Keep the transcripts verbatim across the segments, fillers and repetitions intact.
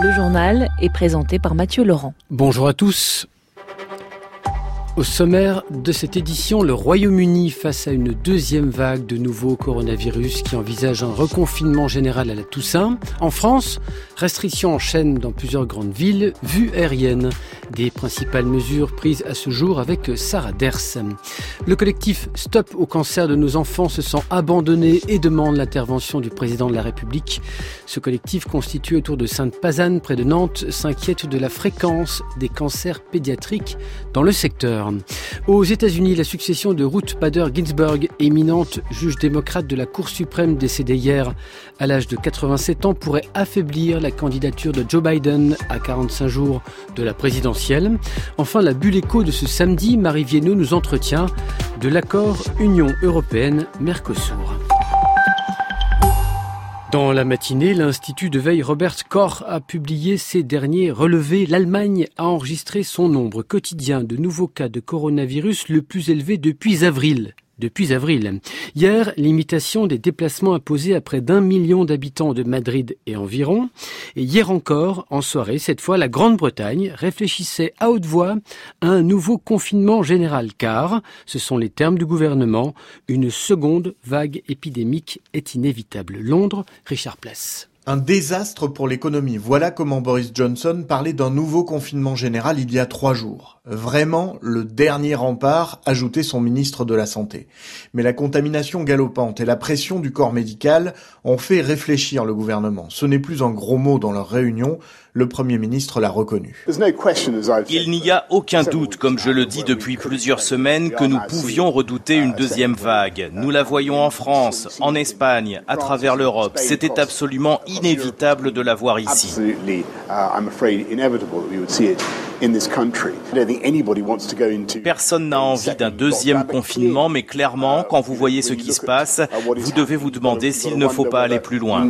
Le journal est présenté par Mathieu Laurent. Bonjour à tous. Au sommaire de cette édition, le Royaume-Uni face à une deuxième vague de nouveaux coronavirus qui envisage un reconfinement général à la Toussaint. En France, restrictions en chaîne dans plusieurs grandes villes, vue aérienne. Des principales mesures prises à ce jour avec Sarah Ders. Le collectif Stop au cancer de nos enfants se sent abandonné et demande l'intervention du président de la République. Ce collectif, constitué autour de Sainte-Pazanne, près de Nantes, s'inquiète de la fréquence des cancers pédiatriques dans le secteur. Aux États-Unis, la succession de Ruth Bader Ginsburg, éminente juge démocrate de la Cour suprême décédée hier à l'âge de quatre-vingt-sept ans, pourrait affaiblir la candidature de Joe Biden à quarante-cinq jours de la présidentielle. Enfin, la bulle écho de ce samedi, Marie Viennot nous entretient de l'accord Union européenne-Mercosur. Dans la matinée, l'Institut de veille Robert Koch a publié ses derniers relevés. L'Allemagne a enregistré son nombre quotidien de nouveaux cas de coronavirus le plus élevé depuis avril. Depuis avril. Hier, limitation des déplacements imposés à près d'un million d'habitants de Madrid et environ. Et hier encore, en soirée, cette fois, la Grande-Bretagne réfléchissait à haute voix à un nouveau confinement général, car, ce sont les termes du gouvernement, une seconde vague épidémique est inévitable. Londres, Richard Place. Un désastre pour l'économie. Voilà comment Boris Johnson parlait d'un nouveau confinement général il y a trois jours. Vraiment le dernier rempart, ajoutait son ministre de la Santé. Mais la contamination galopante et la pression du corps médical ont fait réfléchir le gouvernement. Ce n'est plus un gros mot dans leur réunion, le Premier ministre l'a reconnu. Il n'y a aucun doute, comme je le dis depuis plusieurs semaines, que nous pouvions redouter une deuxième vague. Nous la voyons en France, en Espagne, à travers l'Europe. C'était absolument inévitable de la voir ici. Personne n'a envie d'un deuxième confinement, mais clairement, quand vous voyez ce qui se passe, vous devez vous demander s'il ne faut pas aller plus loin.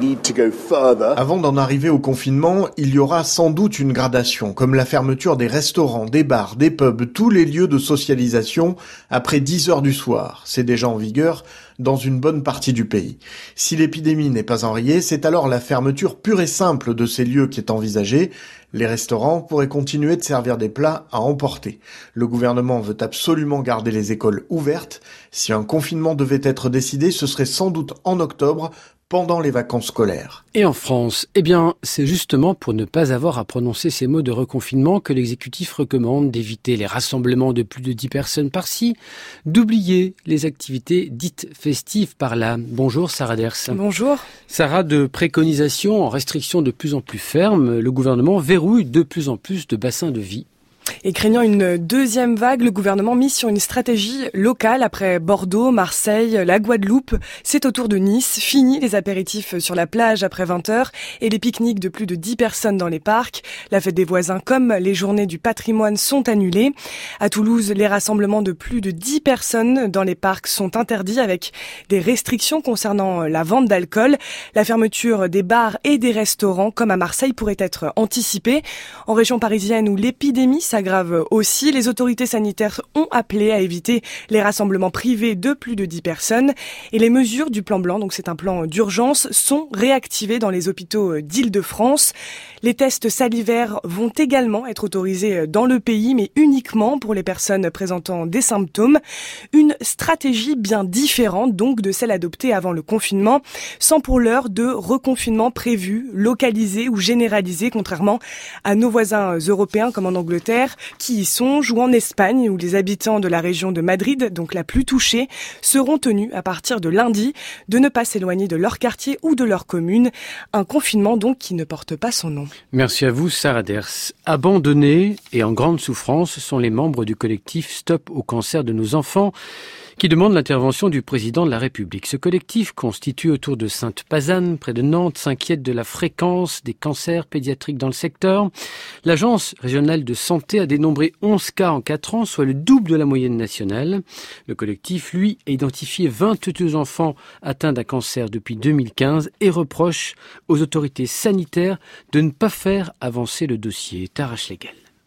Avant d'en arriver au confinement, il y aura sans doute une gradation, comme la fermeture des restaurants, des bars, des pubs, tous les lieux de socialisation après dix heures du soir. C'est déjà en vigueur dans une bonne partie du pays. Si l'épidémie n'est pas enrayée, c'est alors la fermeture pure et simple de ces lieux qui est envisagée. Les restaurants pourraient continuer de servir des plats à emporter. Le gouvernement veut absolument garder les écoles ouvertes. Si un confinement devait être décidé, ce serait sans doute en octobre, pendant les vacances scolaires. Et en France, eh bien, c'est justement pour ne pas avoir à prononcer ces mots de reconfinement que l'exécutif recommande d'éviter les rassemblements de plus de dix personnes par-ci, d'oublier les activités dites festives par-là. Bonjour Sarah Ders. Bonjour. Sarah, de préconisations en restrictions de plus en plus fermes, le gouvernement verrouille de plus en plus de bassins de vie. Et craignant une deuxième vague, le gouvernement mise sur une stratégie locale après Bordeaux, Marseille, la Guadeloupe. C'est au tour de Nice. Fini les apéritifs sur la plage après vingt heures et les pique-niques de plus de dix personnes dans les parcs. La fête des voisins comme les journées du patrimoine sont annulées. À Toulouse, les rassemblements de plus de dix personnes dans les parcs sont interdits avec des restrictions concernant la vente d'alcool. La fermeture des bars et des restaurants comme à Marseille pourrait être anticipée. En région parisienne où l'épidémie s'aggrave aussi, les autorités sanitaires ont appelé à éviter les rassemblements privés de plus de dix personnes et les mesures du plan blanc, donc c'est un plan d'urgence, sont réactivées dans les hôpitaux d'Île-de-France. Les tests salivaires vont également être autorisés dans le pays, mais uniquement pour les personnes présentant des symptômes. Une stratégie bien différente donc de celle adoptée avant le confinement, sans pour l'heure de reconfinement prévu, localisé ou généralisé, contrairement à nos voisins européens comme en Angleterre, qui y songent, ou en Espagne, où les habitants de la région de Madrid, donc la plus touchée, seront tenus à partir de lundi de ne pas s'éloigner de leur quartier ou de leur commune. Un confinement donc qui ne porte pas son nom. Merci à vous, Sarah Ders. Abandonnés et en grande souffrance sont les membres du collectif Stop au cancer de nos enfants, qui demande l'intervention du président de la République. Ce collectif, constitué autour de Sainte-Pazanne, près de Nantes, s'inquiète de la fréquence des cancers pédiatriques dans le secteur. L'Agence régionale de santé a dénombré onze cas en quatre ans, soit le double de la moyenne nationale. Le collectif, lui, a identifié vingt-deux enfants atteints d'un cancer depuis deux mille quinze et reproche aux autorités sanitaires de ne pas faire avancer le dossier. Tara Schlegel.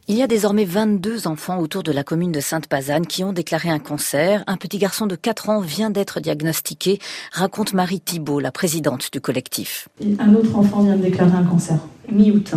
Il y a désormais vingt-deux enfants autour de la commune de Sainte-Pazanne qui ont déclaré un cancer. Un petit garçon de quatre ans vient d'être diagnostiqué, raconte Marie Thibault, la présidente du collectif. Un autre enfant vient de déclarer un cancer, mi-août.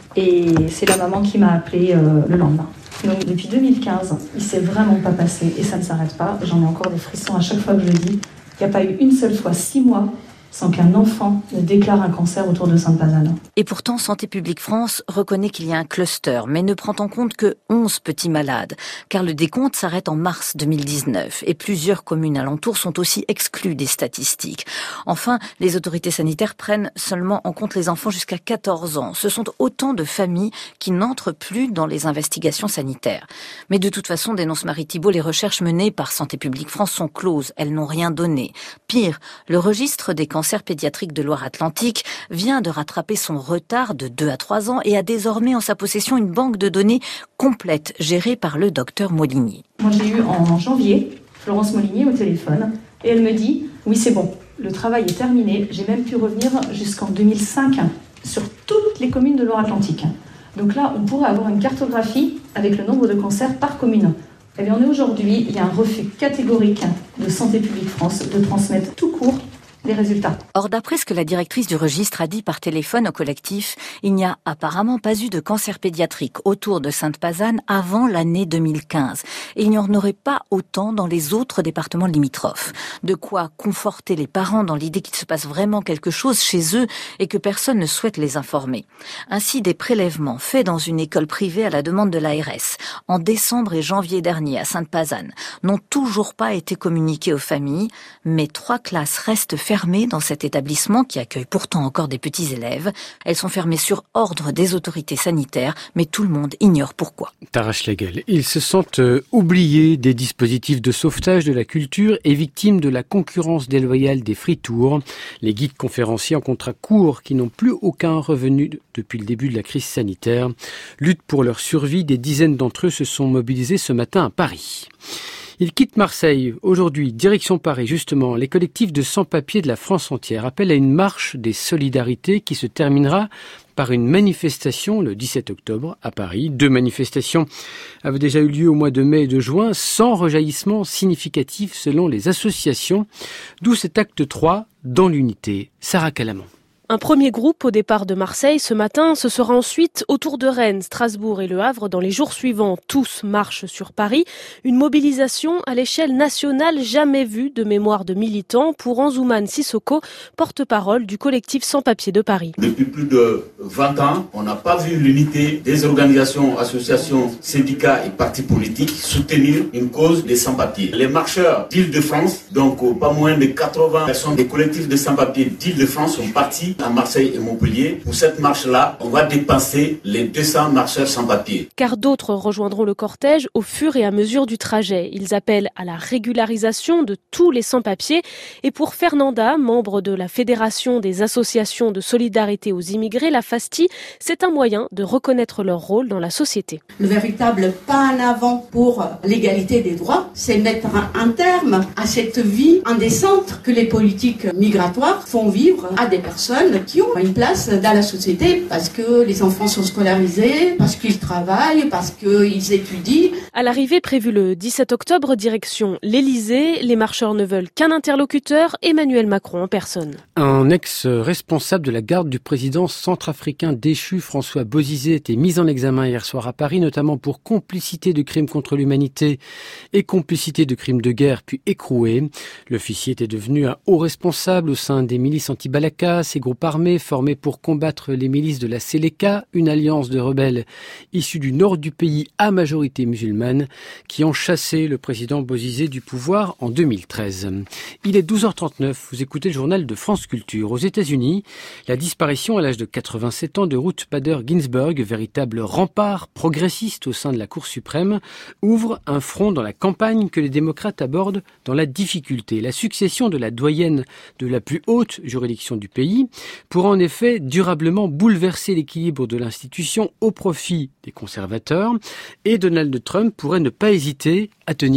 Et c'est la maman qui m'a appelée euh, le lendemain. Donc depuis deux mille quinze, il ne s'est vraiment pas passé et ça ne s'arrête pas. J'en ai encore des frissons à chaque fois que je le dis. Il n'y a pas eu une seule fois, six mois, sans qu'un enfant ne déclare un cancer autour de Sainte-Pazanne. Et pourtant, Santé publique France reconnaît qu'il y a un cluster, mais ne prend en compte que onze petits malades, car le décompte s'arrête en mars deux mille dix-neuf, et plusieurs communes alentours sont aussi exclues des statistiques. Enfin, les autorités sanitaires prennent seulement en compte les enfants jusqu'à quatorze ans. Ce sont autant de familles qui n'entrent plus dans les investigations sanitaires. Mais de toute façon, dénonce Marie Thibault, les recherches menées par Santé publique France sont closes, elles n'ont rien donné. Pire, le registre des cancers pédiatrique de Loire-Atlantique vient de rattraper son retard de deux à trois ans et a désormais en sa possession une banque de données complète gérée par le docteur Molinier. Moi j'ai eu en janvier Florence Molinier au téléphone et elle me dit « Oui c'est bon, le travail est terminé, j'ai même pu revenir jusqu'en deux mille cinq sur toutes les communes de Loire-Atlantique. Donc là on pourrait avoir une cartographie avec le nombre de cancers par commune. » Eh bien on est aujourd'hui, il y a un refus catégorique de Santé publique France de transmettre tout court les résultats. Or, d'après ce que la directrice du registre a dit par téléphone au collectif, il n'y a apparemment pas eu de cancer pédiatrique autour de Sainte-Pazanne avant l'année deux mille quinze. Et il n'y en aurait pas autant dans les autres départements limitrophes. De quoi conforter les parents dans l'idée qu'il se passe vraiment quelque chose chez eux et que personne ne souhaite les informer. Ainsi, des prélèvements faits dans une école privée à la demande de l'A R S en décembre et janvier dernier à Sainte-Pazanne n'ont toujours pas été communiqués aux familles, mais trois classes restent fermées fermées dans cet établissement qui accueille pourtant encore des petits élèves. Elles sont fermées sur ordre des autorités sanitaires, mais tout le monde ignore pourquoi. Tara Schlegel, ils se sentent euh, oubliés des dispositifs de sauvetage de la culture et victimes de la concurrence déloyale des free tours. Les guides conférenciers en contrat court qui n'ont plus aucun revenu depuis le début de la crise sanitaire luttent pour leur survie. Des dizaines d'entre eux se sont mobilisés ce matin à Paris. Ils quittent Marseille. Aujourd'hui, direction Paris, justement. Les collectifs de sans-papiers de la France entière appellent à une marche des solidarités qui se terminera par une manifestation le dix-sept octobre à Paris. Deux manifestations avaient déjà eu lieu au mois de mai et de juin, sans rejaillissement significatif selon les associations. D'où cet acte trois dans l'unité. Sarah Calamon. Un premier groupe au départ de Marseille ce matin, ce sera ensuite autour de Rennes, Strasbourg et Le Havre dans les jours suivants. Tous marchent sur Paris. Une mobilisation à l'échelle nationale jamais vue de mémoire de militants pour Anzouman Sissoko, porte-parole du collectif Sans-Papiers de Paris. Depuis plus de vingt ans, on n'a pas vu l'unité des organisations, associations, syndicats et partis politiques soutenir une cause des sans-papiers. Les marcheurs d'Île-de-France, donc pas moins de quatre-vingts personnes des collectifs de sans-papiers d'Île-de-France sont partis à Marseille et Montpellier. Pour cette marche-là, on va dépasser les deux cents marcheurs sans papier. Car d'autres rejoindront le cortège au fur et à mesure du trajet. Ils appellent à la régularisation de tous les sans-papiers. Et pour Fernanda, membre de la Fédération des associations de solidarité aux immigrés, la FASTI, c'est un moyen de reconnaître leur rôle dans la société. Le véritable pas en avant pour l'égalité des droits, c'est mettre un terme à cette vie indécente que les politiques migratoires font vivre à des personnes qui ont une place dans la société parce que les enfants sont scolarisés, parce qu'ils travaillent, parce qu'ils étudient. À l'arrivée prévue le dix-sept octobre, direction l'Élysée, les marcheurs ne veulent qu'un interlocuteur, Emmanuel Macron en personne. Un ex-responsable de la garde du président centrafricain déchu, François Bozizé, était mis en examen hier soir à Paris, notamment pour complicité de crimes contre l'humanité et complicité de crimes de guerre, puis écroué. L'officier était devenu un haut responsable au sein des milices anti-Balaka, ces groupes armés formés pour combattre les milices de la Seleka, une alliance de rebelles issus du nord du pays à majorité musulmane, qui ont chassé le président Bozizé du pouvoir en deux mille treize. Il est douze heures trente-neuf, vous écoutez le journal de France Culture. Aux États-Unis, la disparition à l'âge de quatre-vingt-sept ans de Ruth Bader Ginsburg, véritable rempart progressiste au sein de la Cour suprême, ouvre un front dans la campagne que les démocrates abordent dans la difficulté. La succession de la doyenne de la plus haute juridiction du pays pourra en effet durablement bouleverser l'équilibre de l'institution au profit des conservateurs, et Donald Trump pourrait ne pas hésiter à tenir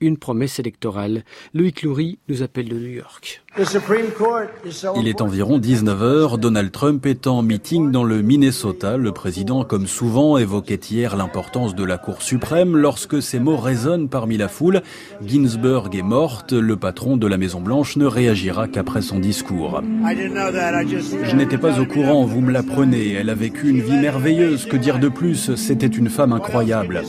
une promesse électorale. Loïc Loury nous appelle de New York. Il est environ dix-neuf heures, Donald Trump est en meeting dans le Minnesota. Le président, comme souvent, évoquait hier l'importance de la Cour suprême lorsque ces mots résonnent parmi la foule. Ginsburg est morte, le patron de la Maison-Blanche ne réagira qu'après son discours. Je n'étais pas au courant, vous me l'apprenez. Elle a vécu une vie merveilleuse, que dire de plus, c'était une femme incroyable.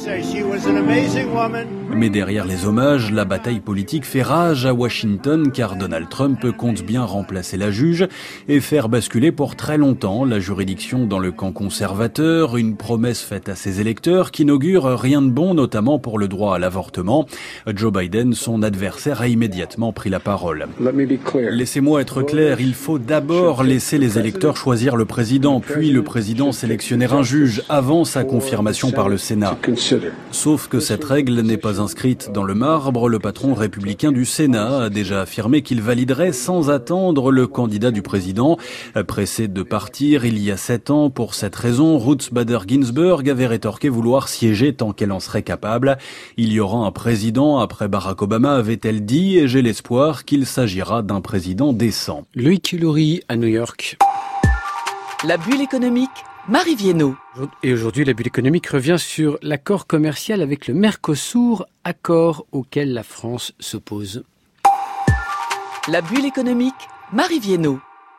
Mais derrière les hommages, la bataille politique fait rage à Washington car Donald Trump compte bien remplacer la juge et faire basculer pour très longtemps la juridiction dans le camp conservateur, une promesse faite à ses électeurs qui n'augure rien de bon, notamment pour le droit à l'avortement. Joe Biden, son adversaire, a immédiatement pris la parole. Laissez-moi être clair, il faut d'abord laisser les électeurs choisir le président, puis le président sélectionner un juge avant sa confirmation par le Sénat. Sauf que cette règle n'est pas inscrite dans le marbre. Le patron républicain du Sénat a déjà affirmé qu'il validerait sans attendre le candidat du président. Pressé de partir il y a sept ans pour cette raison, Ruth Bader Ginsburg avait rétorqué vouloir siéger tant qu'elle en serait capable. Il y aura un président après Barack Obama, avait-elle dit, et j'ai l'espoir qu'il s'agira d'un président décent. Loïc Loury à New York. La bulle économique, Marie Viennot. Et aujourd'hui, la bulle économique revient sur l'accord commercial avec le Mercosur, accord auquel la France s'oppose. La bulle économique, Marie Viennot.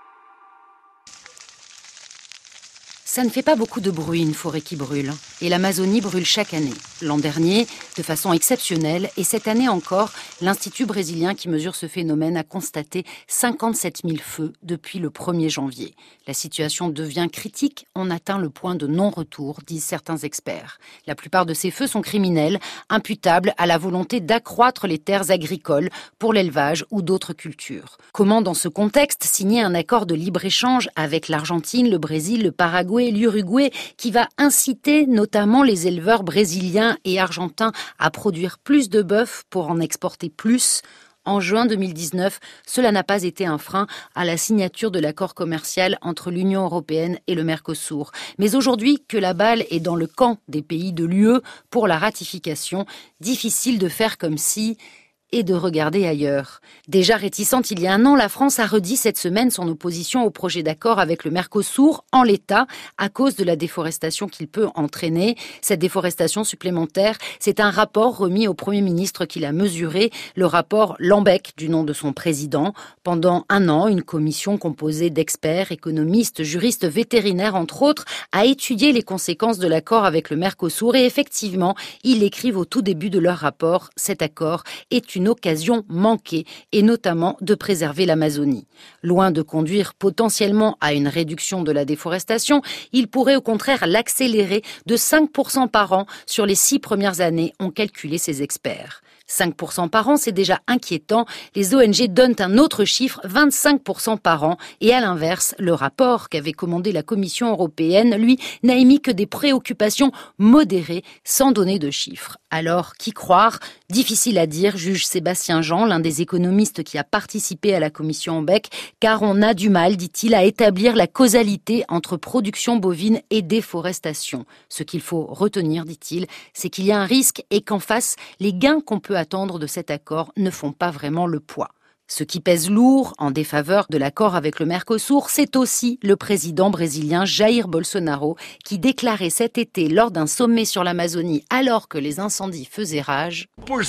Ça ne fait pas beaucoup de bruit, une forêt qui brûle. Et l'Amazonie brûle chaque année. L'an dernier, de façon exceptionnelle, et cette année encore, l'Institut brésilien qui mesure ce phénomène a constaté cinquante-sept mille feux depuis le premier janvier. La situation devient critique, on atteint le point de non-retour, disent certains experts. La plupart de ces feux sont criminels, imputables à la volonté d'accroître les terres agricoles pour l'élevage ou d'autres cultures. Comment, dans ce contexte, signer un accord de libre-échange avec l'Argentine, le Brésil, le Paraguay, l'Uruguay, qui va inciter notamment les éleveurs brésiliens et argentins à produire plus de bœuf pour en exporter plus? En juin deux mille dix-neuf, cela n'a pas été un frein à la signature de l'accord commercial entre l'Union européenne et le Mercosur. Mais aujourd'hui, que la balle est dans le camp des pays de l'U E pour la ratification, difficile de faire comme si... et de regarder ailleurs. Déjà réticente il y a un an, la France a redit cette semaine son opposition au projet d'accord avec le Mercosur en l'état à cause de la déforestation qu'il peut entraîner. Cette déforestation supplémentaire, c'est un rapport remis au Premier ministre qui l'a mesuré, le rapport Lambek du nom de son président. Pendant un an, une commission composée d'experts, économistes, juristes, vétérinaires entre autres, a étudié les conséquences de l'accord avec le Mercosur et effectivement, ils l'écrivent au tout début de leur rapport, cet accord est une occasion manquée et notamment de préserver l'Amazonie. Loin de conduire potentiellement à une réduction de la déforestation, il pourrait au contraire l'accélérer de cinq pour cent par an sur les six premières années, ont calculé ces experts. cinq pour cent par an, c'est déjà inquiétant. Les O N G donnent un autre chiffre, vingt-cinq pour cent par an. Et à l'inverse, le rapport qu'avait commandé la Commission européenne, lui, n'a émis que des préoccupations modérées, sans donner de chiffres. Alors, qui croire? Difficile à dire, juge Sébastien Jean, l'un des économistes qui a participé à la commission Bec, car on a du mal, dit-il, à établir la causalité entre production bovine et déforestation. Ce qu'il faut retenir, dit-il, c'est qu'il y a un risque et qu'en face, les gains qu'on peut attendre de cet accord ne font pas vraiment le poids. Ce qui pèse lourd en défaveur de l'accord avec le Mercosur, c'est aussi le président brésilien Jair Bolsonaro qui déclarait cet été lors d'un sommet sur l'Amazonie alors que les incendies faisaient rage.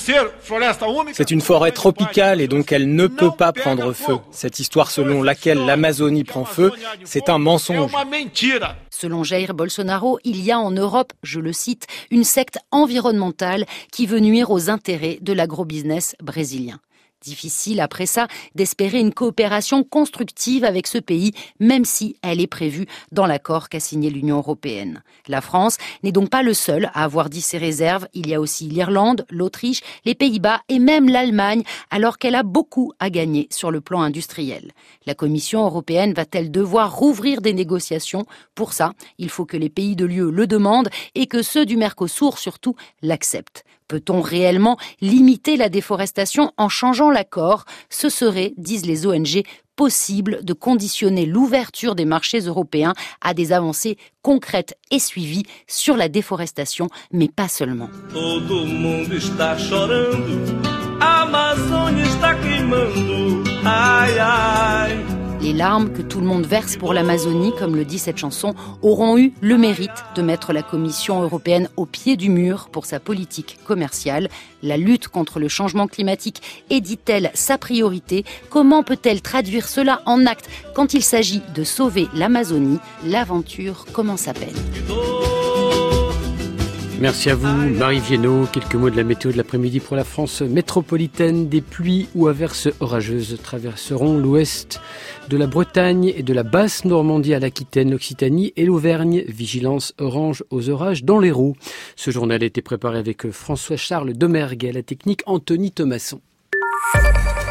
C'est une forêt tropicale et donc elle ne peut pas prendre feu. Cette histoire selon laquelle l'Amazonie prend feu, c'est un mensonge. Selon Jair Bolsonaro, il y a en Europe, je le cite, une secte environnementale qui veut nuire aux intérêts de l'agrobusiness brésilien. Difficile, après ça, d'espérer une coopération constructive avec ce pays, même si elle est prévue dans l'accord qu'a signé l'Union européenne. La France n'est donc pas le seul à avoir dit ses réserves. Il y a aussi l'Irlande, l'Autriche, les Pays-Bas et même l'Allemagne, alors qu'elle a beaucoup à gagner sur le plan industriel. La Commission européenne va-t-elle devoir rouvrir des négociations? Pour ça, il faut que les pays de l'U E le demandent et que ceux du Mercosur, surtout, l'acceptent. Peut-on réellement limiter la déforestation en changeant l'accord? Ce serait, disent les O N G, possible de conditionner l'ouverture des marchés européens à des avancées concrètes et suivies sur la déforestation, mais pas seulement. Todo mundo está chorando. Les larmes que tout le monde verse pour l'Amazonie, comme le dit cette chanson, auront eu le mérite de mettre la Commission européenne au pied du mur pour sa politique commerciale. La lutte contre le changement climatique est, dit-elle, sa priorité. Comment peut-elle traduire cela en actes quand il s'agit de sauver l'Amazonie ? L'aventure commence à peine. Merci à vous, Marie Viennot. Quelques mots de la météo de l'après-midi pour la France métropolitaine. Des pluies ou averses orageuses traverseront l'ouest de la Bretagne et de la basse Normandie à l'Aquitaine, l'Occitanie et l'Auvergne. Vigilance orange aux orages dans l'Hérault. Ce journal a été préparé avec François-Charles Domergue et à la technique Anthony Thomasson.